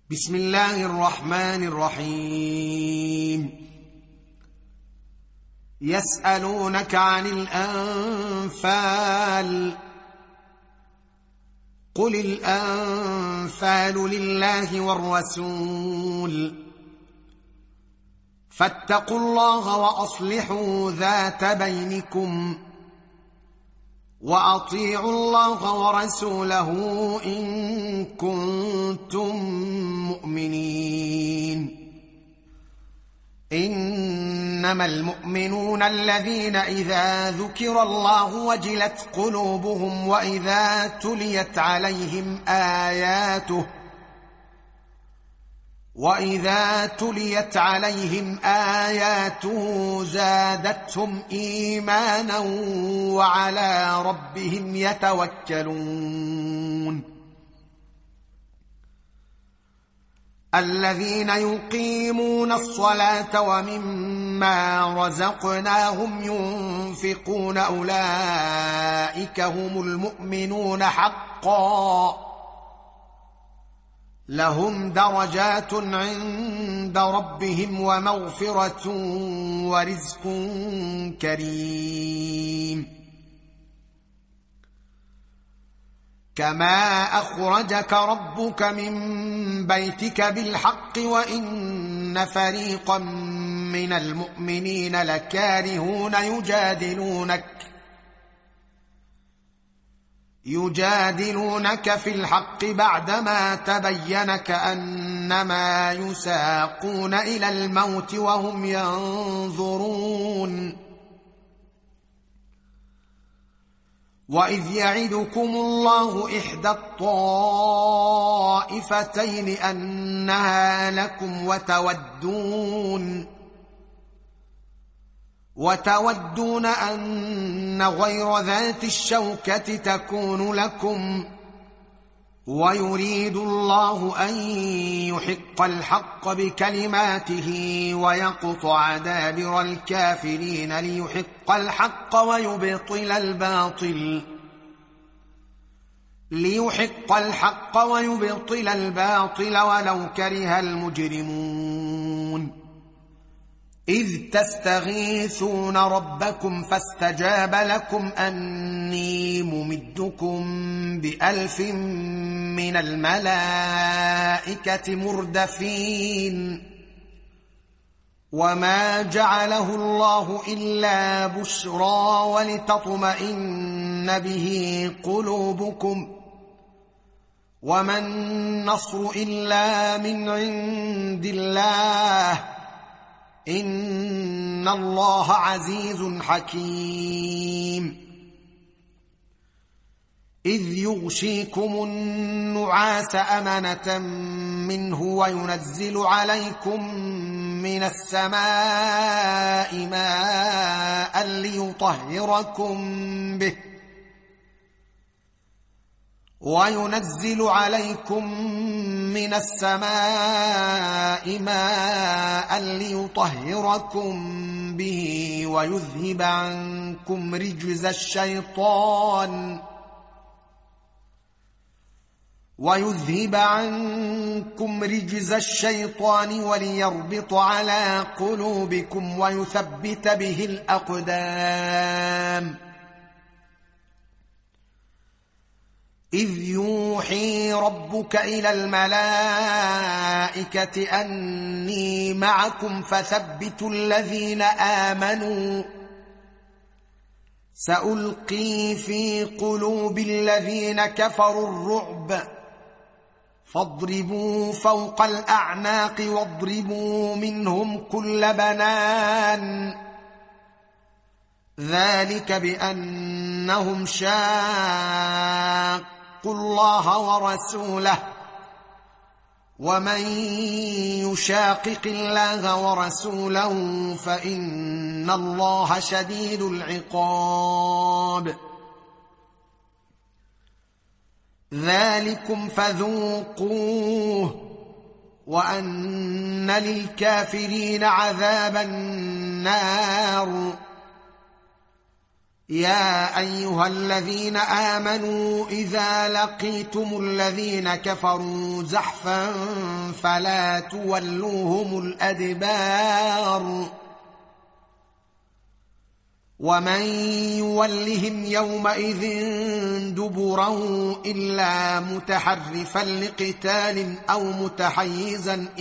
بسم الله الرحمن الرحيم. يسألونك عن الأنفال قل الأنفال لله والرسول فاتقوا الله وأصلحوا ذات بينكم وأطيعوا الله ورسوله إن كنتم مؤمنين. إنما المؤمنون الذين إذا ذكر الله وجلت قلوبهم وإذا تليت عليهم آياته زادتهم إيمانا وعلى ربهم يتوكلون. الذين يقيمون الصلاة ومما رزقناهم ينفقون أولئك هم المؤمنون حقا لهم درجات عند ربهم ومغفرة ورزق كريم. كما أخرجك ربك من بيتك بالحق وإن فريقا من المؤمنين لكارهون يجادلونك في الحق بعدما تبين كأنما يساقون إلى الموت وهم ينظرون. وإذ يعدكم الله إحدى الطائفتين أنها لكم وتودون أن غير ذات الشوكة تكون لكم ويريد الله أن يحق الحق بكلماته ويقطع دابر الكافرين ليحق الحق ويبطل الباطل ولو كره المجرمون. إذ تستغيثون ربكم فاستجاب لكم أني ممدكم ب1000 من الملائكة مردفين. وما جعله الله إلا بشرى ولتطمئن به قلوبكم وما النصر إلا من عند الله إن الله عزيز حكيم. إذ يغشيكم النعاس أمنة منه وينزل عليكم من السماء ماء ليطهركم به ويذهب عنكم رجز الشيطان وليربط على قلوبكم ويثبت به الأقدام. إذ يوحي ربك إلى الملائكة أني معكم فثبتوا الذين آمنوا سألقي في قلوب الذين كفروا الرعب فاضربوا فوق الأعناق واضربوا منهم كل بنان. ذلك بأنهم شاقوا الله ورسوله ومن يشاقق الله ورسوله فإن الله شديد العقاب. ذلكم فذوقوه وأن للكافرين عذاب النار. يا ايها الذين امنوا اذا لقيتم الذين كفروا زحفا فلا تولوهم الادبار ومن يولهم يومئذ دبره الا متحرفا لقتال او متحيزا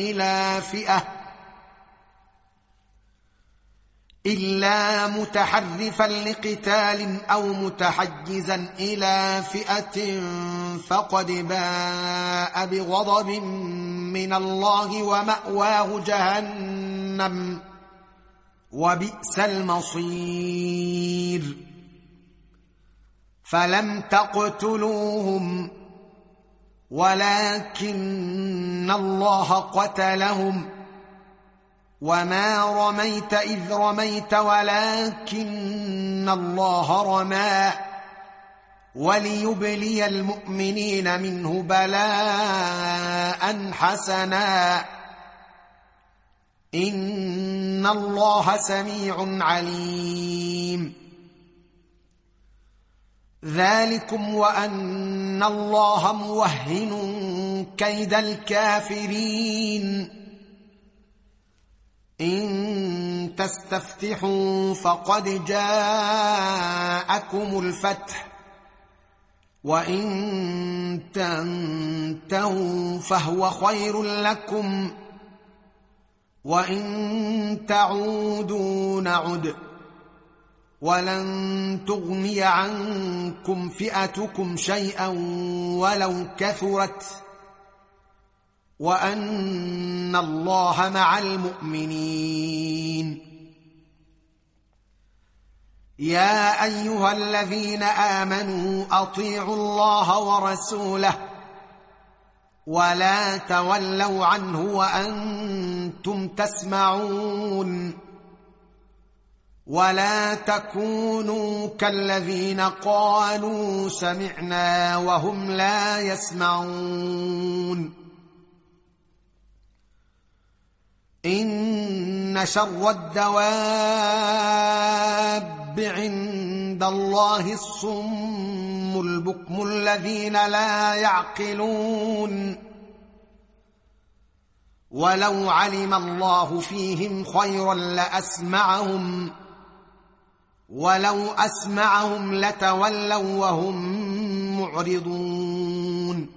إلى فئة فقد باء بغضب من الله ومأواه جهنم وبئس المصير فلم تقتلوهم ولكن الله قتلهم وما رميت إذ رميت ولكن الله رمى وليبلي المؤمنين منه بلاء حسنا إن الله سميع عليم ذلكم وأن الله موهن كيد الكافرين إن تستفتحوا فقد جاءكم الفتح وإن تنتهوا فهو خير لكم وإن تعودوا نعد ولن تغني عنكم فئتكم شيئا ولو كثرت وأن الله مع المؤمنين يا أيها الذين آمنوا أطيعوا الله ورسوله ولا تولوا عنه وأنتم تسمعون ولا تكونوا كالذين قالوا سمعنا وهم لا يسمعون إن شر الدواب عند الله الصم البكم الذين لا يعقلون ولو علم الله فيهم خيرا لأسمعهم ولو أسمعهم لتولوا وهم معرضون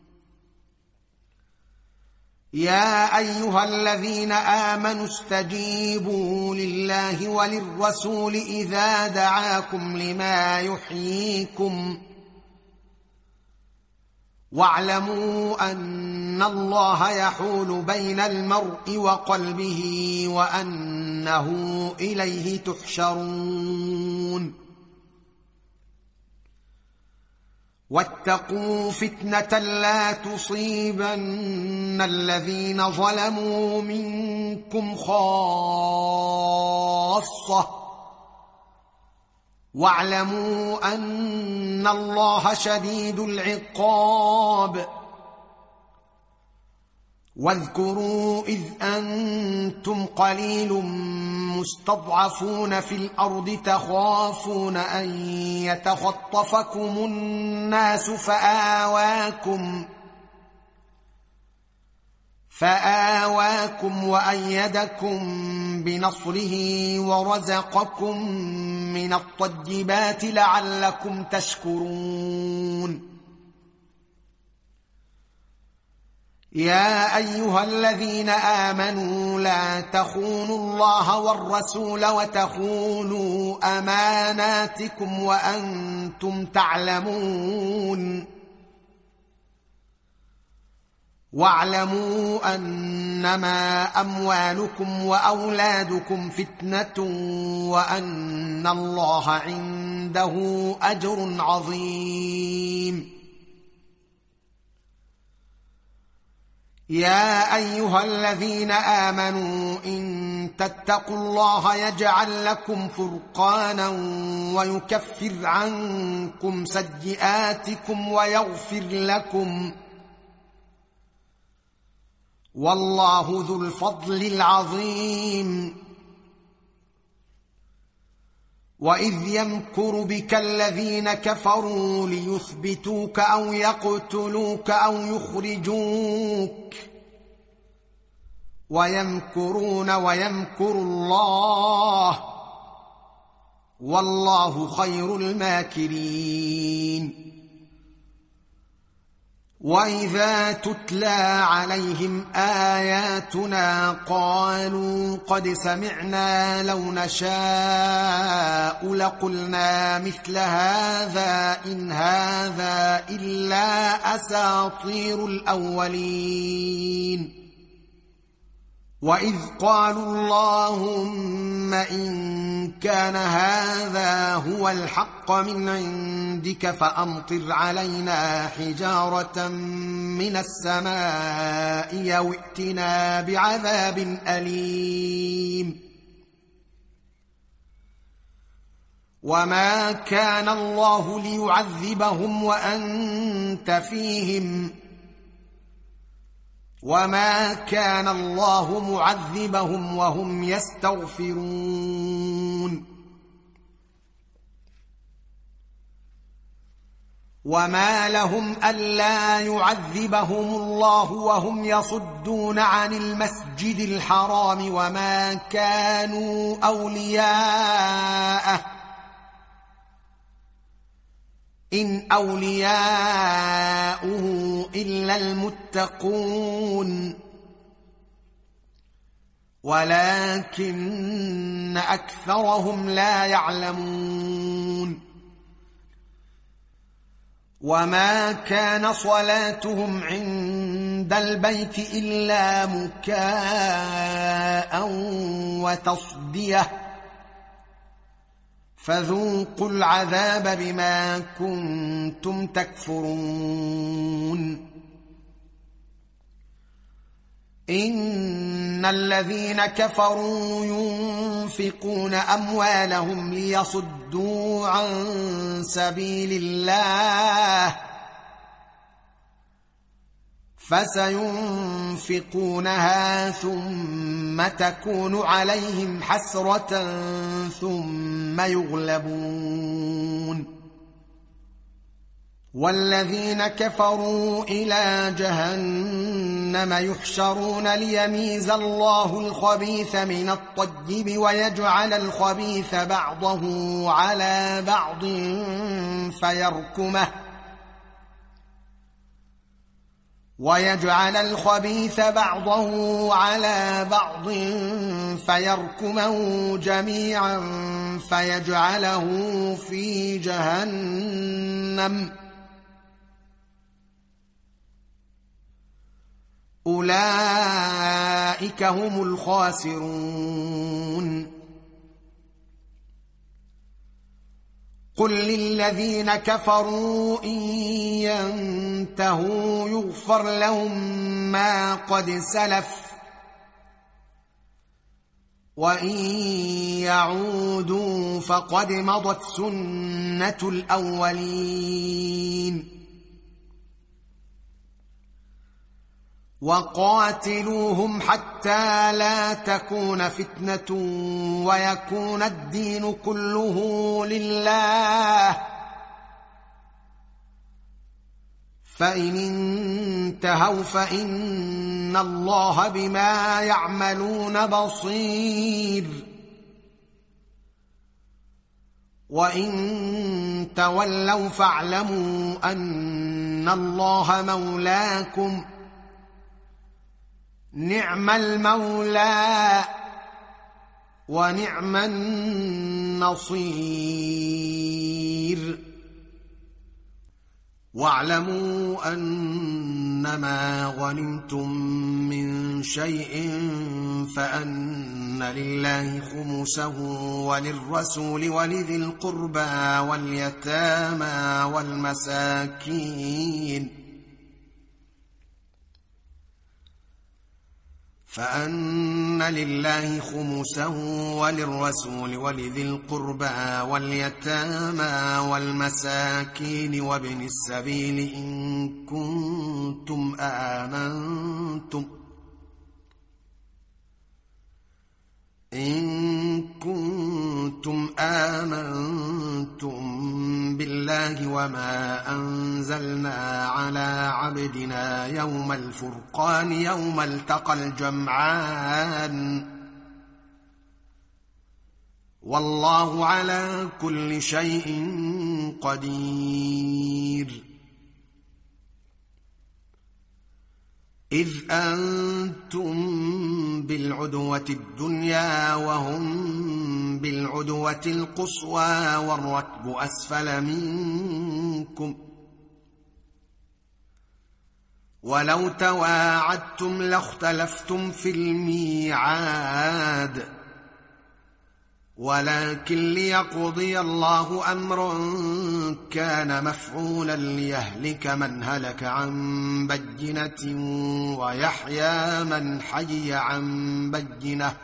يا أيها الذين آمنوا استجيبوا لله وللرسول إذا دعاكم لما يحييكم واعلموا أن الله يحول بين المرء وقلبه وأنه إليه تحشرون واتقوا فتنة لا تصيبن الذين ظلموا منكم خاصة واعلموا أن الله شديد العقاب واذكروا إذ أنتم قليل مستضعفون في الأرض تخافون أن يتخطفكم الناس فآواكم وأيدكم بنصره ورزقكم من الطيبات لعلكم تشكرون يا أيها الذين آمنوا لا تخونوا الله والرسول وتخونوا أماناتكم وأنتم تعلمون واعلموا أنما أموالكم وأولادكم فتنة وأن الله عنده أجر عظيم يا أيها الذين آمنوا إن تتقوا الله يجعل لكم فرقانا ويكفر عنكم سيئاتكم ويغفر لكم والله ذو الفضل العظيم واذ يمكر بك الذين كفروا ليثبتوك او يقتلوك او يخرجوك ويمكرون ويمكر الله والله خير الماكرين. واذا تتلى عليهم اياتنا قالوا قد سمعنا لو نشاء لقلنا مثل هذا ان هذا الا اساطير الاولين. واذ قالوا اللهم ان كان هذا هو الحق من عندك فامطر علينا حجاره من السماء او ائتنا بعذاب اليم. وما كان الله ليعذبهم وانت فيهم وما كان الله معذبهم وهم يستغفرون. وما لهم ألا يعذبهم الله وهم يصدون عن المسجد الحرام وما كانوا أولياءه إن أولياؤه إلا المتقون ولكن أكثرهم لا يعلمون. وما كان صلاتهم عند البيت إلا مكاء وتصدية فذوقوا العذاب بما كنتم تكفرون. إن الذين كفروا ينفقون أموالهم ليصدوا عن سبيل الله فسينفقونها ثم تكون عليهم حسرة ثم يغلبون. والذين كفروا إلى جهنم يحشرون ليميز الله الخبيث من الطيب ويجعل الخبيث بعضه على بعض فيركمه جميعا فيجعله في جهنم أولئك هم الخاسرون. قل للذين كفروا إن ينتهوا يغفر لهم ما قد سلف وإن يعودوا فقد مضت سنة الأولين. وقاتلوهم حتى لا تكون فتنة ويكون الدين كله لله فإن انتهوا فإن الله بما يعملون بصير وإن تولوا فاعلموا أن الله مولاكم نعم المولى ونعم النصير. واعلموا أنما غنمتم من شيء فأن لله خمسه وللرسول ولذي القربى واليتامى والمساكين فأن لله خمسه وللرسول ولذي القربى واليتامى والمساكين وابن السبيل إن كنتم آمنتم بالله وما أنزلنا على عبدنا يوم الفرقان يوم التقى الجمعان والله على كل شيء قدير. إذ أنتم بالعدوة الدنيا وهم بالعدوة القصوى والركب أسفل منكم ولو تواعدتم لاختلفتم في الميعاد ولكن ليقضي الله أمرا كان مفعولا ليهلك من هلك عن بينة ويحيى من حي عن بينة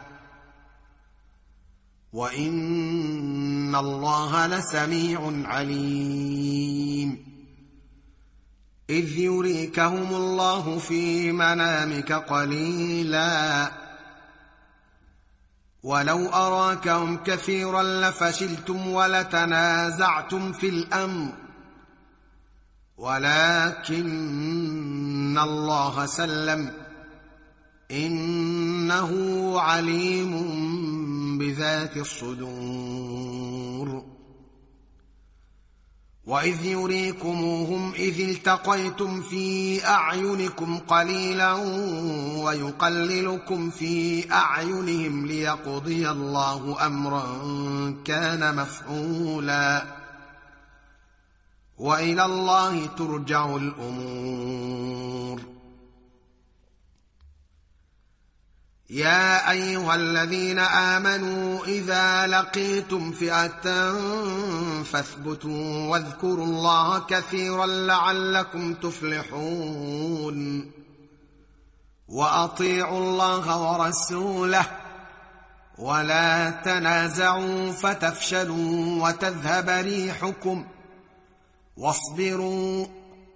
وإن الله لسميع عليم. إذ يريكهم الله في منامك قليلا ولو أراكهم كثيرا لفشلتم ولتنازعتم في الأمر ولكن الله سلم إنه عليم بذات الصدور. وإذ يريكموهم إذ التقيتم في أعينكم قليلا ويقللكم في أعينهم ليقضي الله أمرا كان مفعولا وإلى الله ترجع الأمور. يا أيها الذين آمنوا إذا لقيتم فئة فاثبتوا واذكروا الله كثيرا لعلكم تفلحون. وأطيعوا الله ورسوله ولا تنازعوا فتفشلوا وتذهب ريحكم واصبروا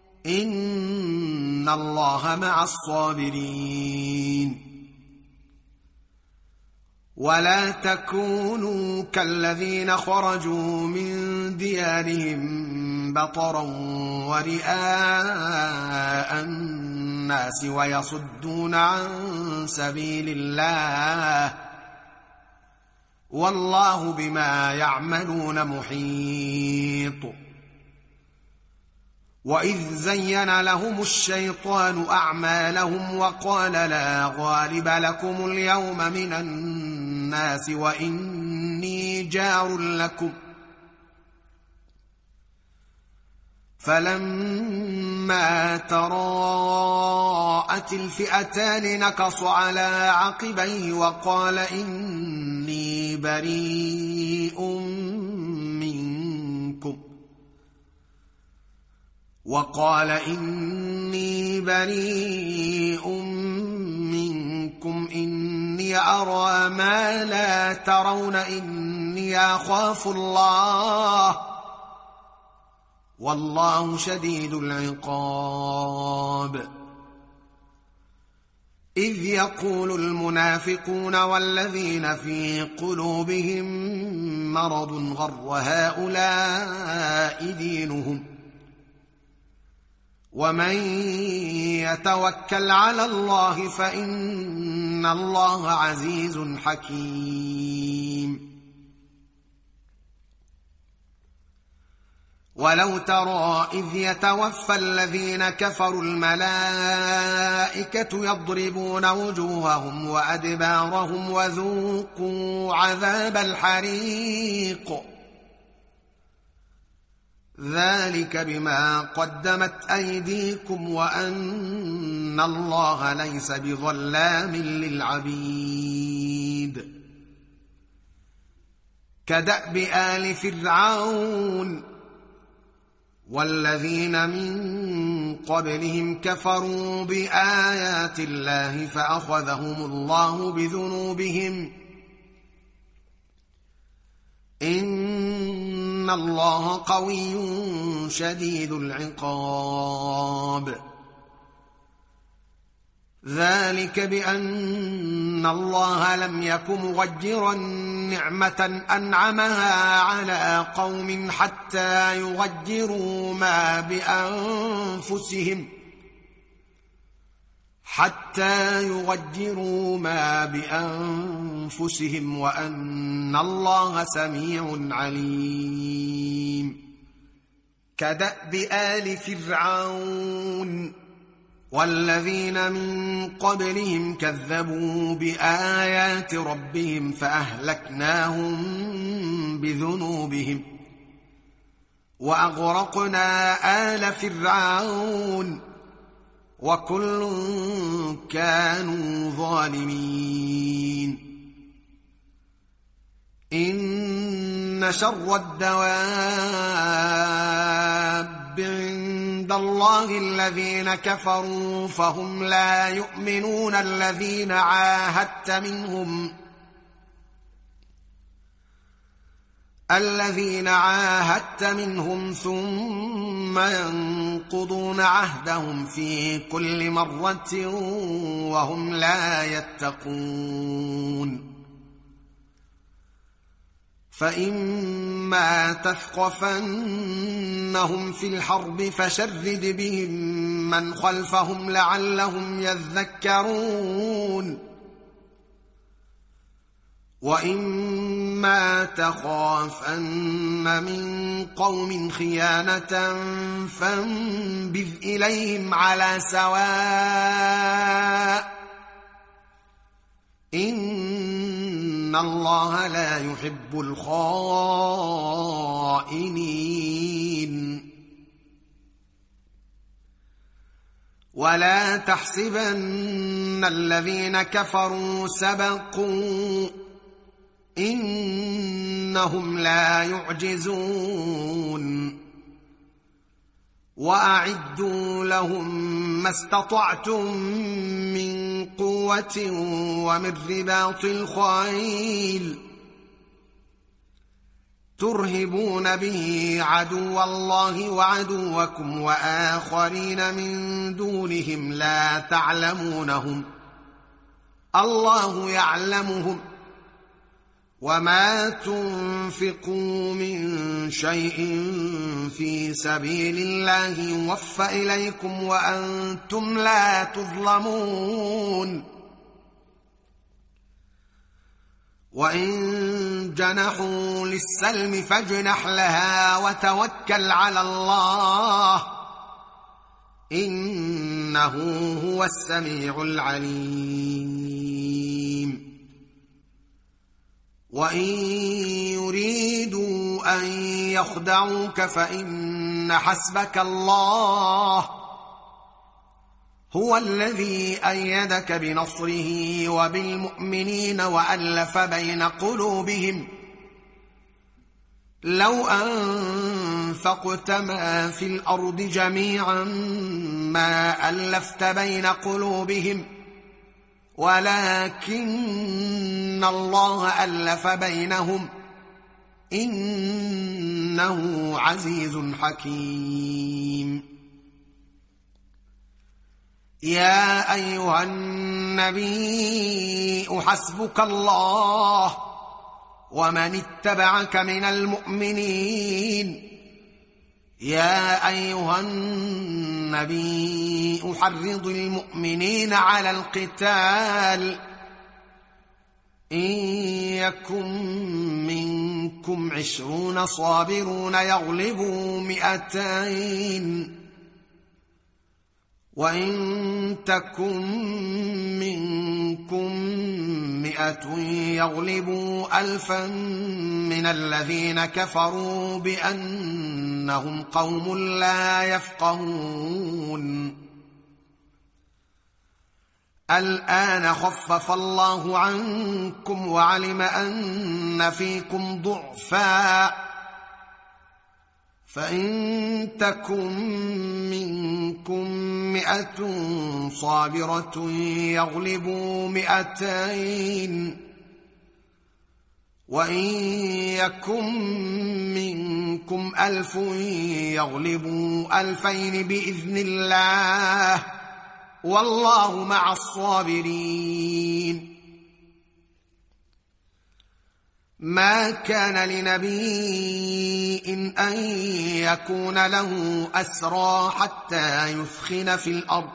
إن الله مع الصابرين. ولا تكونوا كالذين خرجوا من ديارهم بطرا ورئاء الناس ويصدون عن سبيل الله والله بما يعملون محيط. وإذ زين لهم الشيطان أعمالهم وقال لا غالب لكم اليوم من الناس وإني جار لكم فلما تراءت الفئتان نكص على عقبيه وقال إني بريء منكم إني أرى ما لا ترون إني أخاف الله والله شديد العقاب. إذ يقول المنافقون والذين في قلوبهم مرض غر هؤلاء دينهم ومن يتوكل على الله فإن الله عزيز حكيم. ولو ترى إذ يتوفى الذين كفروا الملائكة يضربون وجوههم وأدبارهم وذوقوا عذاب الحريق ذلك بما قدمت أيديكم وأن الله ليس بظلام للعبيد. كدأب آل فرعون والذين من قبلهم كفروا بآيات الله فأخذهم الله بذنوبهم إن الله قوي شديد العقاب. ذلك بأن الله لم يك مغيرا نعمة أنعمها على قوم حتى يغيروا ما بأنفسهم وأن الله سميع عليم. كدأب آل فرعون والذين من قبلهم كذبوا بآيات ربهم فأهلكناهم بذنوبهم وأغرقنا آل فرعون وكل كانوا ظالمين. إن شر الدواب عند الله الذين كفروا فهم لا يؤمنون الذين عاهدت منهم ثم ينقضون عهدهم في كل مرة وهم لا يتقون. فإما تثقفنهم في الحرب فشرد بهم من خلفهم لعلهم يذكرون. وإما تخافن من قوم خيانة فانبذ إليهم على سواء إن الله لا يحب الخائنين. ولا تحسبن الذين كفروا سبقوا إنهم لا يعجزون. وأعدوا لهم ما استطعتم من قوة ومن رباط الخيل ترهبون به عدو الله وعدوكم وآخرين من دونهم لا تعلمونهم الله يعلمهم. وما تنفقوا من شيء في سبيل الله يوفى إليكم وأنتم لا تظلمون. وإن جنحوا للسلم فاجنح لها وتوكل على الله إنه هو السميع العليم. وإن يريدوا أن يخدعوك فإن حسبك الله هو الذي أيدك بنصره وبالمؤمنين وألف بين قلوبهم لو أنفقت ما في الأرض جميعا ما ألفت بين قلوبهم ولكن الله ألف بينهم إنه عزيز حكيم. يا أيها النبي حسبك الله ومن اتبعك من المؤمنين. يا أيها النبي أحرض المؤمنين على القتال إن يكن منكم 20 صابرون يغلبوا 200 وإن تكن منكم 100 يغلبوا 1000 من الذين كفروا بأنهم قوم لا يفقهون. الآن خفف الله عنكم وعلم أن فيكم ضعفا فإن تكن منكم 100 صابرة يغلبوا 200 وإن يكن منكم 1000 يغلبوا 2000 بإذن الله والله مع الصابرين. ما كان لنبي أن يكون له أسرى حتى يثخن في الأرض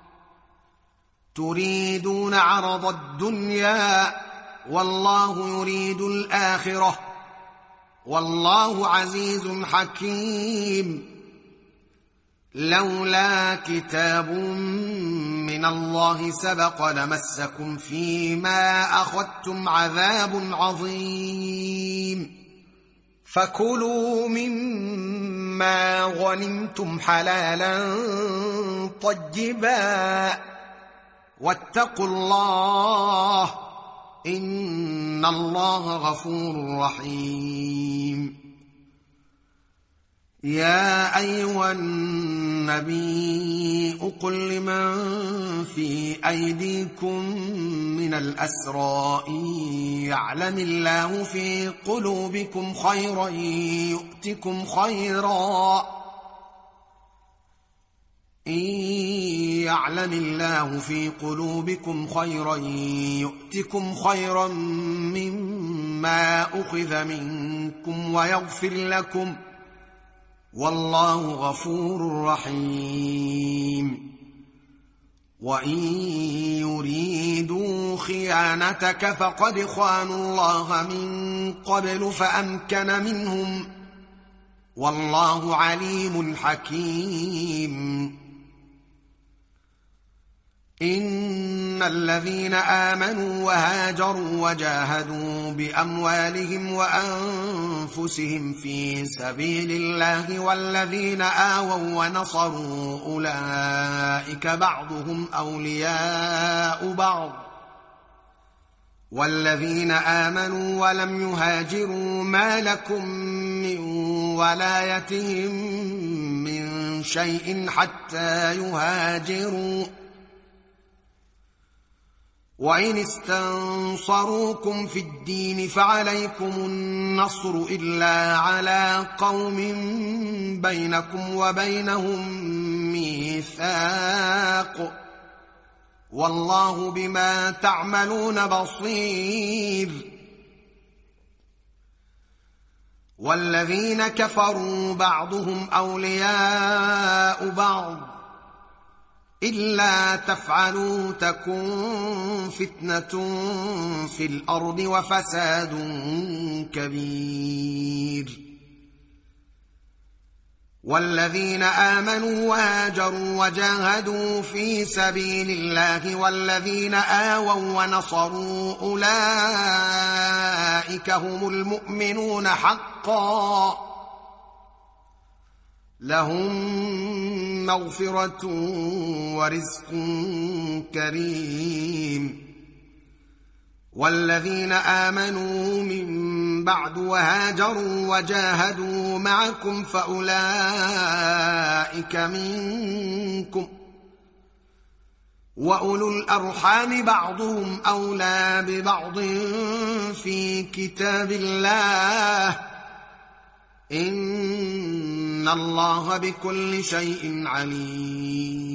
تريدون عرض الدنيا والله يريد الآخرة والله عزيز حكيم. لولا كتاب من الله سبق لمسكم فيما أخذتم عذاب عظيم. فكلوا مما غنمتم حلالا طيبا واتقوا الله إن الله غفور رحيم. يا أيها النبي قل لمن في أيديكم من الأسرى إن يعلم الله في قلوبكم خيرا يؤتكم خيرا مما أخذ منكم ويغفر لكم والله غفور رحيم. وإن يريدوا خيانتك فقد خانوا الله من قبل فأمكن منهم والله عليم حكيم. إن الذين آمنوا وهاجروا وجاهدوا بأموالهم وأنفسهم في سبيل الله والذين آووا ونصروا أولئك بعضهم أولياء بعض والذين آمنوا ولم يهاجروا ما لكم من ولايتهم من شيء حتى يهاجروا وإن استنصروكم في الدين فعليكم النصر إلا على قوم بينكم وبينهم ميثاق والله بما تعملون بصير. والذين كفروا بعضهم أولياء بعض إلا تفعلوا تكن فتنة في الأرض وفساد كبير. والذين آمنوا وهاجروا وجاهدوا في سبيل الله والذين آووا ونصروا أولئك هم المؤمنون حقا لهم مغفرة ورزق كريم. والذين آمنوا من بعد وهاجروا وجاهدوا معكم فأولئك منكم وأولو الأرحام بعضهم أولى ببعض في كتاب الله إن الله بكل شيء عليم.